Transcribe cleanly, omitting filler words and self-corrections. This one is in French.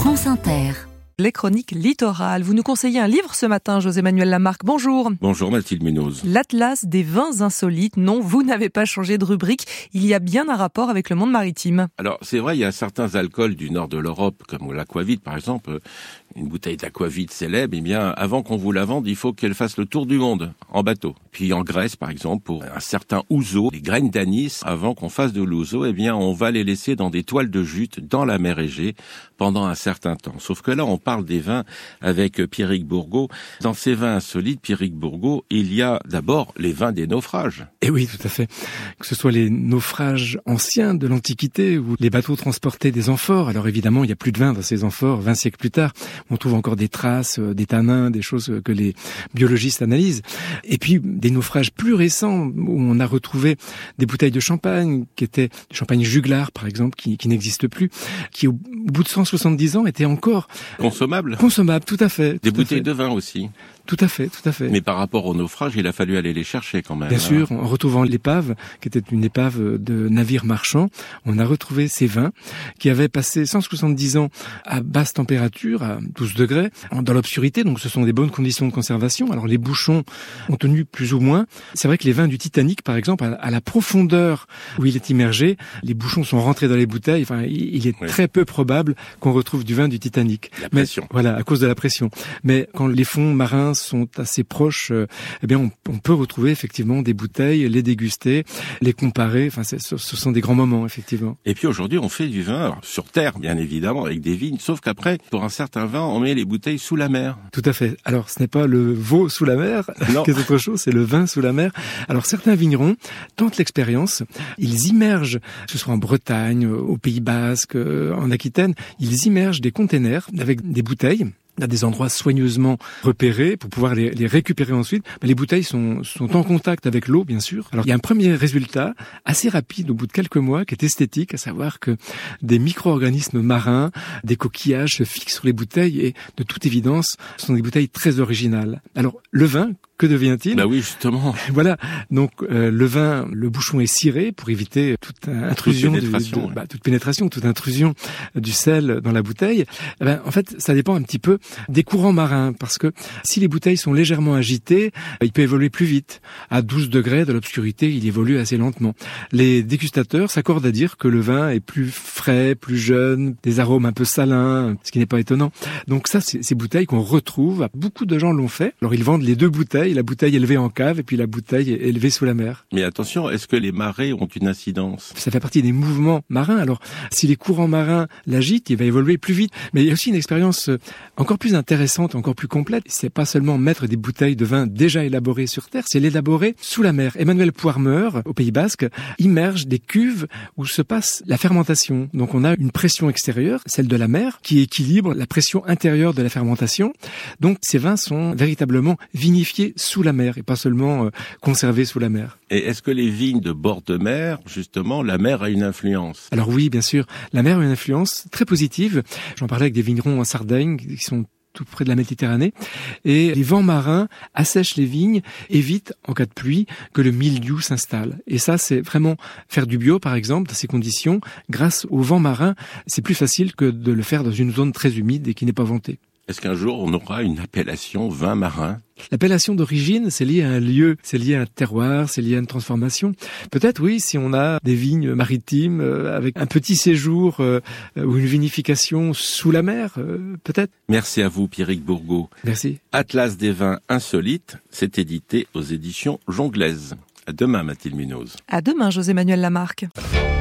France Inter. Les chroniques littorales. Vous nous conseillez un livre ce matin, José-Manuel Lamarque. Bonjour. Bonjour Mathilde Munoz. L'Atlas des vins insolites. Non, vous n'avez pas changé de rubrique. Il y a bien un rapport avec le monde maritime. Alors c'est vrai, il y a certains alcools du nord de l'Europe, comme l'aquavit par exemple. Une bouteille d'aquavit célèbre, eh bien, avant qu'on vous la vende, il faut qu'elle fasse le tour du monde, en bateau. Puis en Grèce, par exemple, pour un certain ouzo, les graines d'anis, avant qu'on fasse de l'ouzo, eh bien, on va les laisser dans des toiles de jute dans la mer Égée pendant un certain temps. Sauf que là, on parle des vins avec Pierrick Bourgault. Dans ces vins insolites, Pierrick Bourgault, il y a d'abord les vins des naufrages. Et oui, tout à fait. Que ce soit les naufrages anciens de l'Antiquité où les bateaux transportaient des amphores. Alors évidemment, il n'y a plus de vin dans ces amphores 20 siècles plus tard. On trouve encore des traces, des tanins, des choses que les biologistes analysent. Et puis des naufrages plus récents où on a retrouvé des bouteilles de champagne qui étaient du champagne juglar par exemple, qui n'existe plus, qui au bout de 170 ans étaient encore consommables, tout à fait. Des bouteilles de vin aussi. Tout à fait. Mais par rapport au naufrage, il a fallu aller les chercher quand même. Bien sûr, en retrouvant l'épave, qui était une épave de navire marchand, on a retrouvé ces vins qui avaient passé 170 ans à basse température, à 12 degrés, dans l'obscurité, donc ce sont des bonnes conditions de conservation. Alors les bouchons ont tenu plus ou moins. C'est vrai que les vins du Titanic, par exemple, à la profondeur où il est immergé, les bouchons sont rentrés dans les bouteilles. Enfin, il est très peu probable qu'on retrouve du vin du Titanic. La pression. Mais, voilà, à cause de la pression. Mais quand les fonds marins sont assez proches, eh bien on peut retrouver effectivement des bouteilles, les déguster, les comparer. Enfin, ce sont des grands moments effectivement. Et puis aujourd'hui, on fait du vin alors, sur terre, bien évidemment, avec des vignes. Sauf qu'après, pour un certain vin, on met les bouteilles sous la mer. Tout à fait. Alors, ce n'est pas le veau sous la mer, qui est autre chose, c'est le vin sous la mer. Alors, certains vignerons tentent l'expérience. Ils immergent, que ce soit en Bretagne, au Pays Basque, en Aquitaine, ils immergent des containers avec des bouteilles à des endroits soigneusement repérés pour pouvoir les récupérer ensuite. Mais les bouteilles sont en contact avec l'eau, bien sûr. Alors, il y a un premier résultat assez rapide au bout de quelques mois qui est esthétique, à savoir que des micro-organismes marins, des coquillages se fixent sur les bouteilles et, de toute évidence, ce sont des bouteilles très originales. Alors, le vin, que devient-il ? Bah oui, justement. Voilà. Donc, le vin, le bouchon est ciré pour éviter toute intrusion, toute pénétration, toute intrusion du sel dans la bouteille. En fait, ça dépend un petit peu des courants marins, parce que si les bouteilles sont légèrement agitées, il peut évoluer plus vite. À 12 degrés de l'obscurité, il évolue assez lentement. Les dégustateurs s'accordent à dire que le vin est plus frais, plus jeune, des arômes un peu salins, ce qui n'est pas étonnant. Donc ça, c'est ces bouteilles qu'on retrouve. Beaucoup de gens l'ont fait. Alors ils vendent les deux bouteilles, la bouteille élevée en cave et puis la bouteille élevée sous la mer. Mais attention, est-ce que les marées ont une incidence ? Ça fait partie des mouvements marins. Alors, si les courants marins l'agitent, il va évoluer plus vite. Mais il y a aussi une expérience encore plus intéressante, encore plus complète. C'est pas seulement mettre des bouteilles de vin déjà élaborées sur terre, c'est l'élaborer sous la mer. Emmanuel Poirmeur, au Pays Basque, immerge des cuves où se passe la fermentation. Donc on a une pression extérieure, celle de la mer, qui équilibre la pression intérieure de la fermentation. Donc ces vins sont véritablement vinifiés sous la mer et pas seulement conservés sous la mer. Et est-ce que les vignes de bord de mer, justement, la mer a une influence ? Alors oui, bien sûr, la mer a une influence très positive. J'en parlais avec des vignerons en Sardaigne qui sont tout près de la Méditerranée, et les vents marins assèchent les vignes, évitent, en cas de pluie, que le mildiou s'installe. Et ça, c'est vraiment faire du bio, par exemple, dans ces conditions, grâce aux vents marins, c'est plus facile que de le faire dans une zone très humide et qui n'est pas ventée. Est-ce qu'un jour, on aura une appellation vin marin ? L'appellation d'origine, c'est lié à un lieu, c'est lié à un terroir, c'est lié à une transformation. Peut-être, oui, si on a des vignes maritimes avec un petit séjour ou une vinification sous la mer, peut-être. Merci à vous, Pierrick Bourgault. Merci. Atlas des vins insolites, c'est édité aux éditions Jonglaises. À demain, Mathilde Munoz. À demain, José-Manuel Lamarque.